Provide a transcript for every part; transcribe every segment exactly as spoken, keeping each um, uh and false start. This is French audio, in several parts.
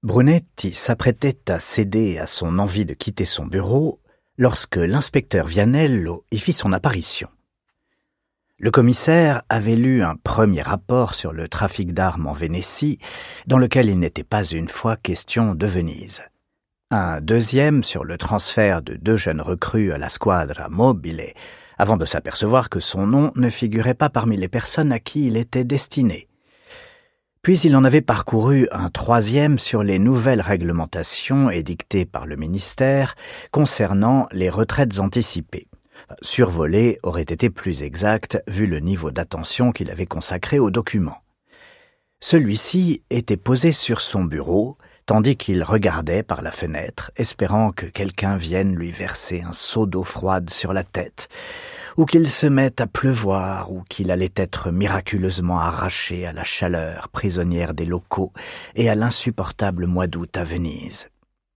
Brunetti s'apprêtait à céder à son envie de quitter son bureau lorsque l'inspecteur Vianello y fit son apparition. Le commissaire avait lu un premier rapport sur le trafic d'armes en Vénétie, dans lequel il n'était pas une fois question de Venise. Un deuxième sur le transfert de deux jeunes recrues à la Squadra Mobile, avant de s'apercevoir que son nom ne figurait pas parmi les personnes à qui il était destiné. Puis il en avait parcouru un troisième sur les nouvelles réglementations édictées par le ministère concernant les retraites anticipées. Survoler aurait été plus exact vu le niveau d'attention qu'il avait consacré au document. Celui-ci était posé sur son bureau, tandis qu'il regardait par la fenêtre, espérant que quelqu'un vienne lui verser un seau d'eau froide sur la tête, ou qu'il se mette à pleuvoir, ou qu'il allait être miraculeusement arraché à la chaleur prisonnière des locaux et à l'insupportable mois d'août à Venise.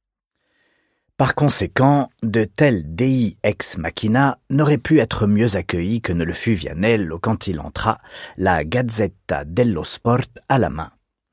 Par conséquent, de tels dei ex machina n'auraient pu être mieux accueillis que ne le fut Vianello quand il entra, la Gazzetta dello Sport à la main.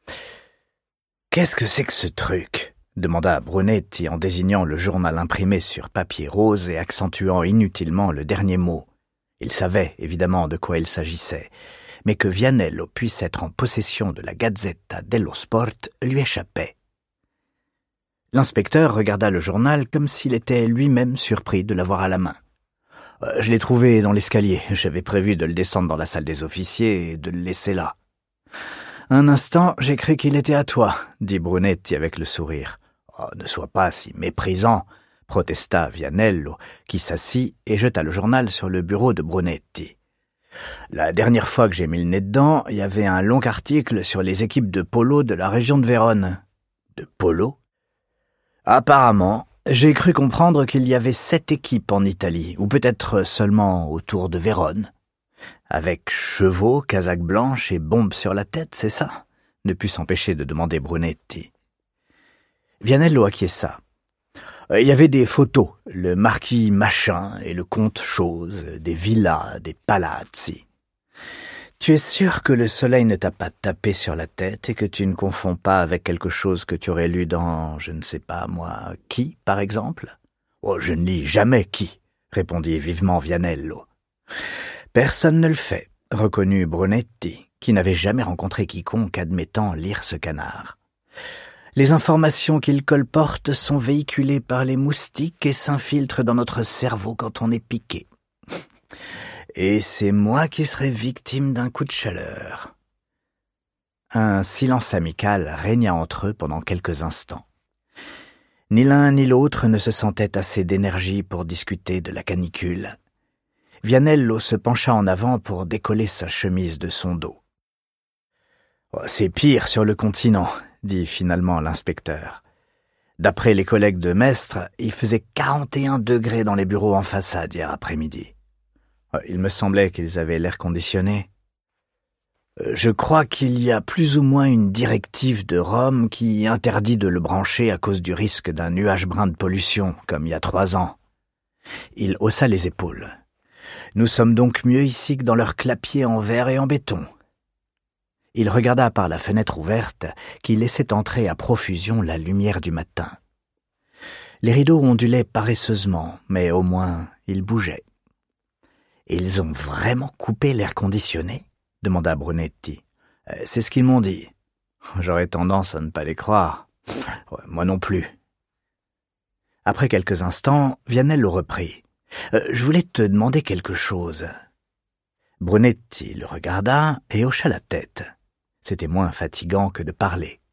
« Qu'est-ce que c'est que ce truc ?» demanda Brunetti en désignant le journal imprimé sur papier rose et accentuant inutilement le dernier mot. Il savait évidemment de quoi il s'agissait, mais que Vianello puisse être en possession de la Gazzetta dello Sport lui échappait. L'inspecteur regarda le journal comme s'il était lui-même surpris de l'avoir à la main. Euh, « Je l'ai trouvé dans l'escalier. J'avais prévu de le descendre dans la salle des officiers et de le laisser là. »« Un instant, j'ai cru qu'il était à toi, » dit Brunetti avec le sourire. Oh, « Ne sois pas si méprisant, » protesta Vianello, qui s'assit et jeta le journal sur le bureau de Brunetti. « La dernière fois que j'ai mis le nez dedans, il y avait un long article sur les équipes de polo de la région de Vérone. »« De polo ?» Apparemment, j'ai cru comprendre qu'il y avait sept équipes en Italie, ou peut-être seulement autour de Vérone. Avec chevaux, casaques blanches et bombes sur la tête, c'est ça ? Ne put s'empêcher de demander Brunetti. Vianello acquiesça. Il y avait des photos, le marquis machin et le comte chose, des villas, des palazzi. Tu es sûr que le soleil ne t'a pas tapé sur la tête et que tu ne confonds pas avec quelque chose que tu aurais lu dans, je ne sais pas moi, qui, par exemple ? Oh, je ne lis jamais qui, répondit vivement Vianello. Personne ne le fait, reconnut Brunetti, qui n'avait jamais rencontré quiconque admettant lire ce canard. Les informations qu'il colporte sont véhiculées par les moustiques et s'infiltrent dans notre cerveau quand on est piqué. Et c'est moi qui serais victime d'un coup de chaleur. Un silence amical régna entre eux pendant quelques instants. Ni l'un ni l'autre ne se sentait assez d'énergie pour discuter de la canicule. Vianello se pencha en avant pour décoller sa chemise de son dos. Oh, « C'est pire sur le continent », dit finalement l'inspecteur. D'après les collègues de Mestre, il faisait quarante et un degrés dans les bureaux en façade hier après-midi. Il me semblait qu'ils avaient l'air conditionné. Je crois qu'il y a plus ou moins une directive de Rome qui interdit de le brancher à cause du risque d'un nuage brun de pollution, comme il y a trois ans. Il haussa les épaules. Nous sommes donc mieux ici que dans leur clapier en verre et en béton. Il regarda par la fenêtre ouverte qui laissait entrer à profusion la lumière du matin. Les rideaux ondulaient paresseusement, mais au moins ils bougeaient. « Ils ont vraiment coupé l'air conditionné ?» demanda Brunetti. « C'est ce qu'ils m'ont dit. J'aurais tendance à ne pas les croire. Ouais, moi non plus. » Après quelques instants, Vianello reprit. Euh, « Je voulais te demander quelque chose. » Brunetti le regarda et hocha la tête. C'était moins fatigant que de parler.